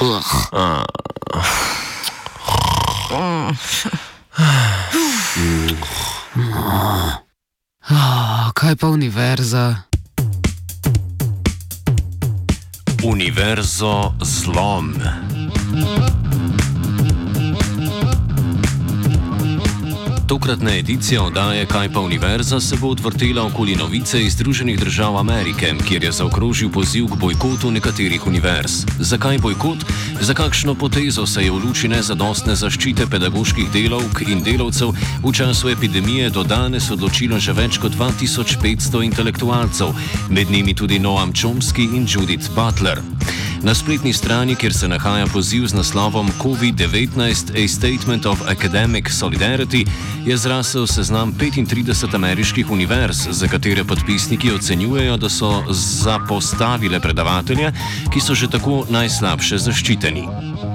Kaj pa univerza? Univerzo zlom. Tokratna edicija oddaje Kaj pa univerza se bo odvrtela okoli novice iz Združenih držav Amerike, kjer je zaokrožil poziv k bojkotu nekaterih univerz. Zakaj bojkot? Za kakšno potezo se je v luči nezadostne zaščite pedagoških delavk in delavcev v času epidemije do danes odločilo že več kot 2500 intelektualcev, med njimi tudi Noam Chomsky in Judith Butler. Na spletni strani, kjer se nahaja poziv z naslovom COVID-19 A Statement of Academic Solidarity, je zrasel seznam 35 ameriških univerz, za katere podpisniki ocenjujejo, da so zapostavile predavatelje, ki so že tako najslabše zaščiteni.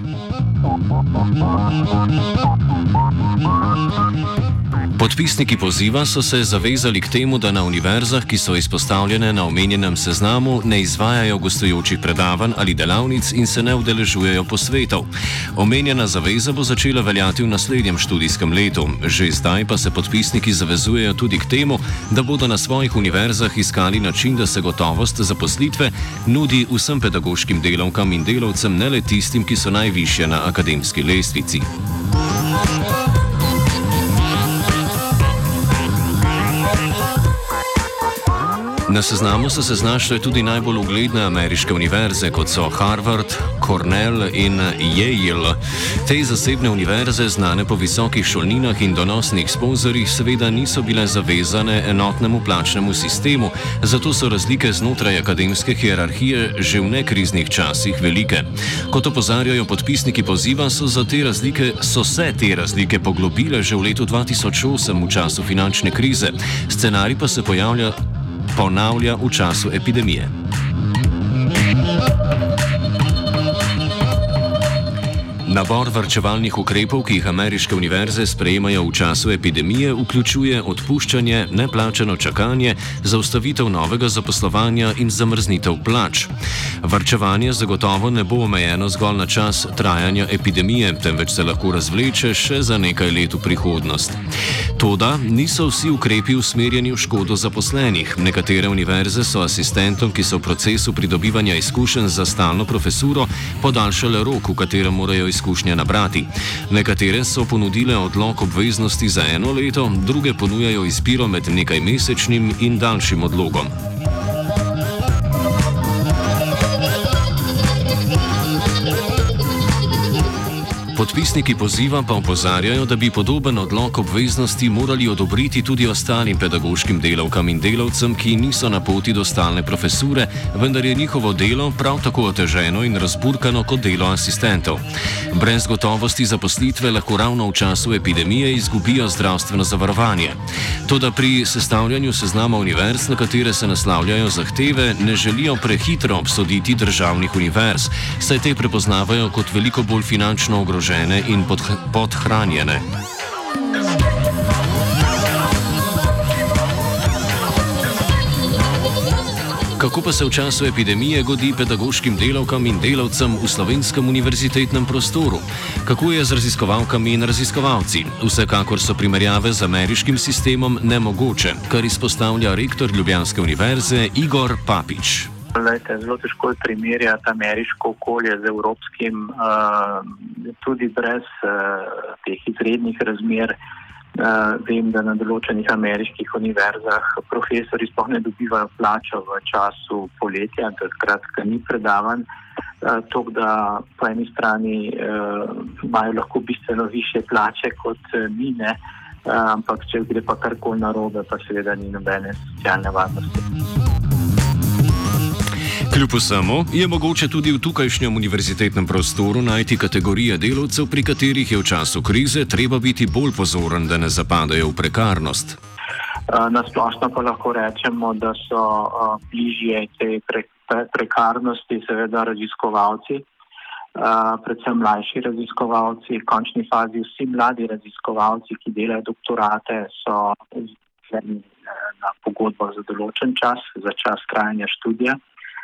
Podpisniki poziva so se zavezali k temu, da na univerzah, ki so izpostavljene na omenjenem seznamu, ne izvajajo gostujočih predavanj ali delavnic in se ne udeležujejo posvetov. Omenjena zaveza bo začela veljati v naslednjem študijskem letu. Že zdaj pa se podpisniki zavezujejo tudi k temu, da bodo na svojih univerzah iskali način, da se gotovost zaposlitve nudi vsem pedagoškim delavkam in delavcem, ne le tistim, ki so najvišje na akademski lestvici. Na seznamu so se znašle tudi najbolj ugledne ameriške univerze, kot so Harvard, Cornell in Yale. Te zasebne univerze, znane po visokih šolninah in donosnih sponzorjih, seveda niso bile zavezane enotnemu plačnemu sistemu, zato so razlike znotraj akademske hierarhije že v nekriznih časih velike. Kot opozarjajo podpisniki poziva, so se te razlike poglobile že v letu 2008 v času finančne krize. Scenarij pa se ponavlja v času epidemije. Nabor varčevalnih ukrepov, ki jih ameriške univerze sprejemajo v času epidemije, vključuje odpuščanje, neplačano čakanje, zaustavitev novega zaposlovanja in zamrznitev plač. Varčevanje zagotovo ne bo omejeno zgolj na čas trajanja epidemije, temveč se lahko razvleče še za nekaj let v prihodnost. Toda niso vsi ukrepi usmerjeni v škodo zaposlenih. Nekatere univerze so asistentom, ki so v procesu pridobivanja izkušenj za stalno profesuro, podaljšale rok, v katerem morajo izkušnje nabrati. Nekatere so ponudile odlog obveznosti za 1 leto, druge ponujajo izbiro med nekajmesečnim in daljšim odlogom. Podpisniki poziva pa opozarjajo, da bi podoben odlog obveznosti morali odobriti tudi ostalim pedagoškim delavkam in delavcem, ki niso na poti do stalne profesure, vendar je njihovo delo prav tako oteženo in razburkano kot delo asistentov. Brez gotovosti zaposlitve lahko ravno v času epidemije izgubijo zdravstveno zavarovanje. Toda pri sestavljanju seznama univerz, na katere se naslavljajo zahteve, ne želijo prehitro obsoditi državnih univerz, saj te prepoznavajo kot veliko bolj finančno ogrožene in podhranjene. Kako pa se v času epidemije godi pedagoškim delavkam in delavcem v slovenskem univerzitetnem prostoru? Kako je z raziskovalkami in raziskovalci? Vsekakor so primerjave z ameriškim sistemom nemogoče, kar izpostavlja rektor Ljubljanske univerze Igor Papič. Zelo težko je primerjati ameriško okolje z evropskim, tudi brez teh izrednih razmer. Vem, da na določenih ameriških univerzah profesori sploh ne dobivajo plačo v času poletja, takrat, ko ni predavanj, tako da po eni strani imajo lahko bistveno više plače kot mi, ne? Ampak če gre pa karkoli narobe, pa seveda ni nobene socialne varnosti. Kljub vsemu je mogoče tudi v tukajšnjem univerzitetnem prostoru najti kategorije delavcev, pri katerih je v času krize treba biti bolj pozoren, da ne zapadajo v prekarnost. Na splošno pa lahko rečemo, da so bližje tej prekarnosti seveda raziskovalci, predvsem mlajši raziskovalci, v končni fazi vsi mladi raziskovalci, ki delajo doktorate, so na pogodbah za določen čas, za čas trajanja študija.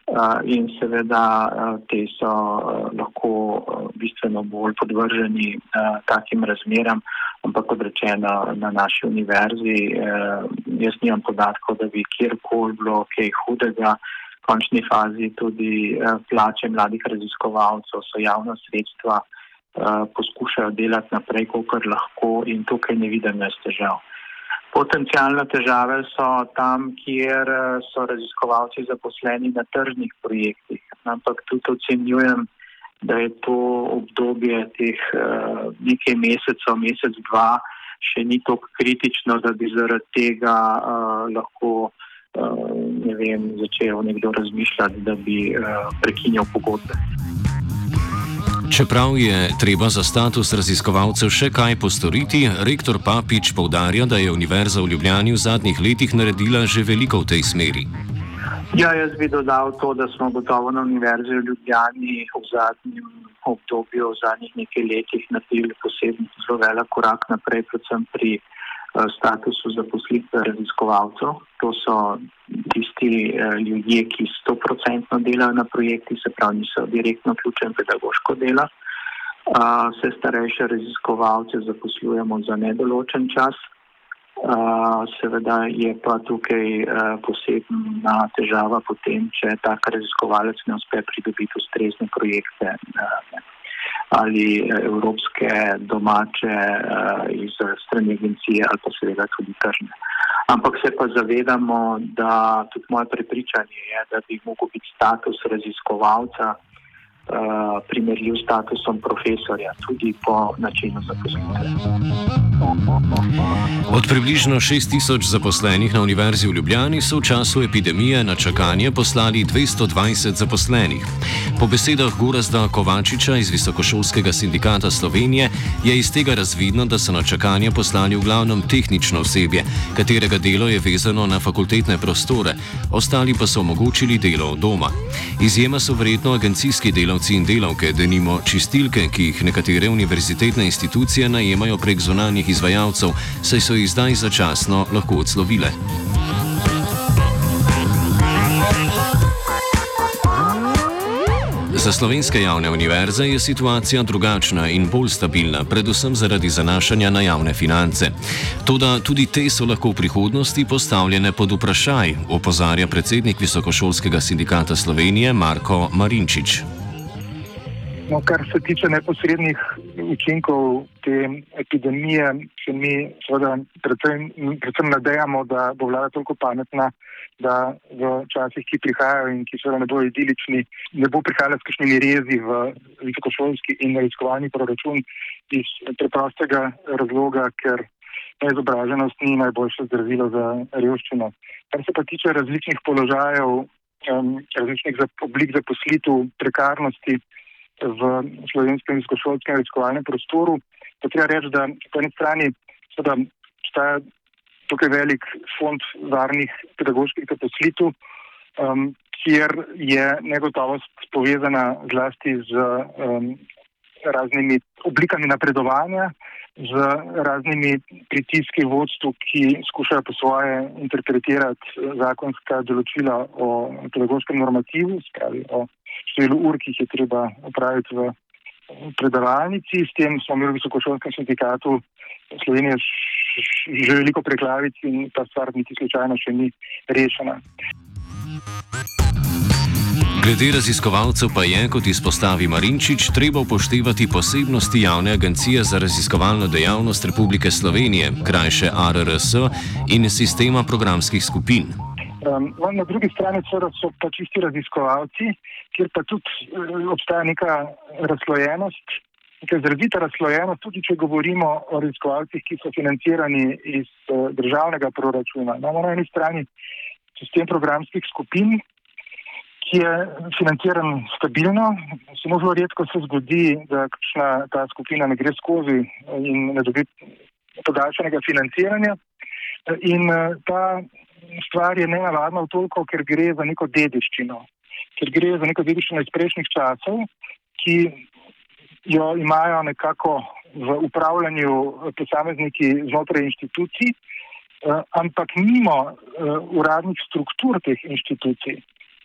in seveda te so lahko bistveno bolj podvrženi takim razmeram, ampak kot rečeno na naši univerzi, jaz nimam podatkov, da bi kjerkoli bilo kaj hudega. V končni fazi tudi plače mladih raziskovalcev so javna sredstva, poskušajo delati naprej, kolikor lahko, in tukaj ne vidim jaz težav. Potencialne težave so tam, kjer so raziskovalci zaposleni na tržnih projektih, ampak tudi ocenjujem, da je to obdobje teh nekaj mesecev, mesec, dva, še ni tako kritično, da bi zaradi tega lahko začel nekdo razmišljati, da bi prekinjal pogodbe. Čeprav je treba za status raziskovalcev še kaj postoriti, rektor Papič poudarja, da je Univerza v Ljubljani v zadnjih letih naredila že veliko v tej smeri. Ja, jaz bi dodal to, da smo gotovo na Univerzi v Ljubljani v zadnjem obdobju, v zadnjih nekaj letih naredili posebno zelo velik korak naprej, predvsem pri statusu zaposlitve raziskovalcev. To so tisti ljudje, ki 100% delajo na projekti, se pravi niso direktno vključeni v pedagoško delo. Vse starejše raziskovalce zaposlujemo za nedoločen čas. Seveda je pa tukaj posebna težava potem, če tak raziskovalec ne uspe pridobiti ustrezne projekte ali evropske, domače iz strani agencije ali pa seveda tudi tržne. Ampak se pa zavedamo, da tudi moje prepričanje je, da bi mogel biti status raziskovalca primerljiv s statusom profesorja, tudi po načinu zaposlitve. Od približno 6.000 zaposlenih na Univerzi v Ljubljani so v času epidemije na čakanje poslali 220 zaposlenih. Po besedah Gorazda Kovačiča iz Visokošolskega sindikata Slovenije je iz tega razvidno, da so na čakanje poslali v glavnem tehnično osebje, katerega delo je vezano na fakultetne prostore, ostali pa so omogočili delo od doma. Izjema so verjetno agencijski delavci in delavke, denimo čistilke, ki jih nekatere univerzitetne institucije najemajo prek zunanjih izvajalcev, saj so jih zdaj začasno lahko odslovile. Za slovenske javne univerze je situacija drugačna in bolj stabilna, predvsem zaradi zanašanja na javne finance. Toda tudi te so lahko v prihodnosti postavljene pod vprašaj, opozarja predsednik Visokošolskega sindikata Slovenije Marko Marinčič. No, kar se tiče neposrednih učinkov te epidemije, se mi seveda predvsem nadejamo, da bo vlada toliko pametna, da v časih, ki prihajajo in ki seveda ne bodo idilični, ne bo prihajala s kakšnimi rezi v visokošolski in raziskovalni proračun iz preprostega razloga, ker neizobraženost ni najboljše zdravilo za revščino. Kar se pa tiče različnih položajev, različnih oblik zaposlitev, prekarnosti v slovenskem visokošolskem raziskovalnem prostoru, pa treba reči, da po eni strani seveda obstaja tukaj velik fond varnih pedagoških zaposlitev, kjer je negotovost povezana zlasti z raznimi oblikami napredovanja, z raznimi pritiski vodstvu, ki skušajo po svoje interpretirati zakonska določila o pedagoškem normativu, spravi o številu ur, ki jih je treba opraviti v predavalnici. S tem smo mi v Visokošolskem sindikatu Slovenije že veliko preglavic in ta stvar niti slučajno še ni rešena. Glede raziskovalcev pa je, kot izpostavi Marinčič, treba upoštevati posebnosti Javne agencije za raziskovalno dejavnost Republike Slovenije, krajše ARRS, in sistema programskih skupin. Na drugi strani so pa čisti raziskovalci, kjer pa tudi obstaja neka razslojenost, neka izrazita razslojenost, tudi če govorimo o raziskovalcih, ki so financirani iz državnega proračuna. Imamo na eni strani sistem programskih skupin, ki je financiran stabilno. Samo zelo redko se zgodi, da kakšna ta skupina ne gre skozi in ne dobi podaljšanega financiranja. In ta stvar je nenavadna v toliko, ker gre za neko dediščino. Ker gre za neko dediščino iz prejšnjih časov, ki jo imajo nekako v upravljanju posamezniki znotraj inštitucij, ampak mimo uradnih struktur teh inštitucij.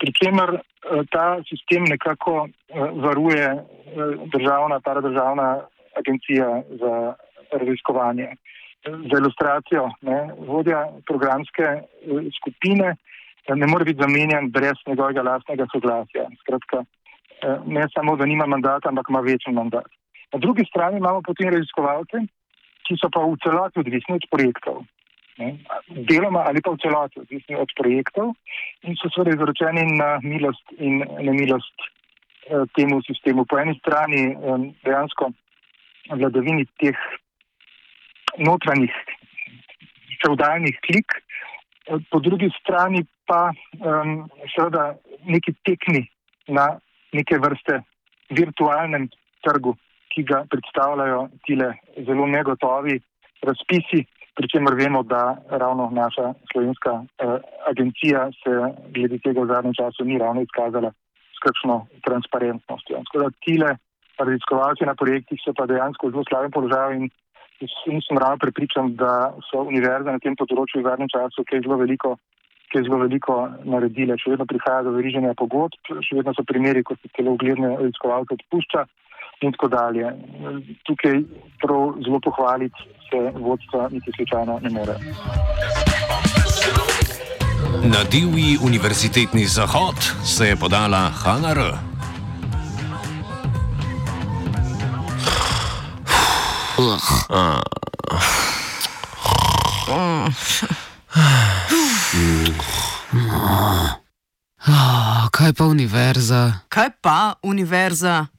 pri čemer ta sistem nekako varuje paradržavna agencija za raziskovanje. Za ilustracijo, vodja programske skupine ne more biti zamenjan brez njegovega lastnega soglasja. Skratka, ne samo, da nima mandata, ampak ima večji mandat. Na drugi strani imamo potem raziskovalce, ki so pa v celoti odvisni od projektov. Deloma ali pa v celoti odvisni od projektov in so seveda izročeni na milost in nemilost temu sistemu. Po eni strani dejansko vladavini teh notranjih fevdalnih klik, po drugi strani pa seveda neki tekmi na neke vrste virtualnem trgu, ki ga predstavljajo tile zelo negotovi razpisi, pri čemer vemo, da ravno naša slovenska agencija se glede tega v zadnjem času ni ravno izkazala s kakšno transparentnostjo. Tako da tile raziskovalci na projektih so pa dejansko v zelo slabem položaju in nisem ravno prepričan, da so univerze na tem področju v zadnjem času kaj zelo veliko naredile. Še vedno prihaja do veriženja pogodb, še vedno so primeri, ko se celo ugledne raziskovalce odpušča in tako dalje. Tukaj prav zelo pohvaliti se vodstva niti slučajno ne more. Na divji univerzitetni zahod se je podala Hana R. Kaj pa univerza? Kaj pa univerza?